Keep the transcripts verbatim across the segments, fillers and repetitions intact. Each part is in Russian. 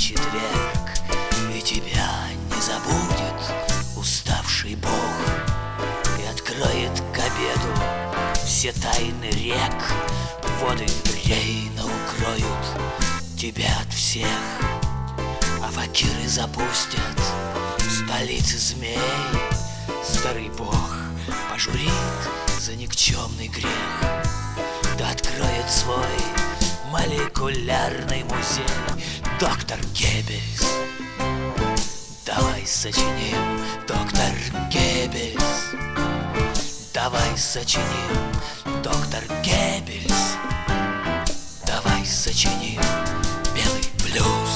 четверг, и тебя не забудет уставший Бог, и откроет к обеду все тайны рек. Воды Рейна укроют тебя от всех, а факиры запустят в столице змей. Старый Бог пожурит за никчемный грех, да откроет свой молекулярный музей доктор Геббельс. Давай сочиним, доктор Геббельс. Давай сочиним, доктор Геббельс. Давай сочиним белый блюз.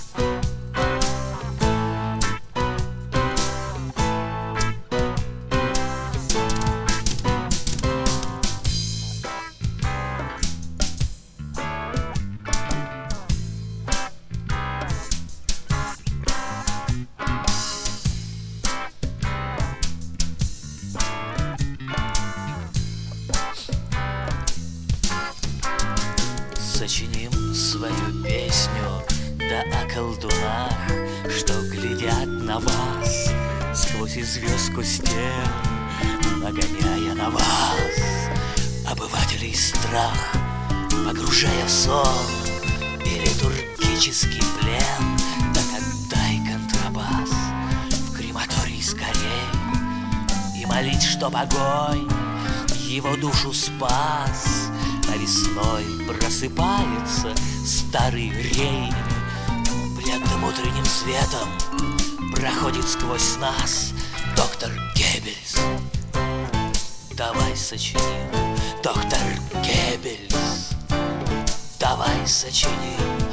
Сочиним свою песню, да о колдунах, что глядят на вас сквозь известку стен, нагоняя на вас обывателей страх, погружая в сон и литургический плен. Так отдай контрабас в крематорий скорей и молить, чтоб огонь его душу спас. А весной просыпается старый Рейн, бледным утренним светом проходит сквозь нас доктор Геббельс. Давай сочиним, доктор Геббельс. Давай сочиним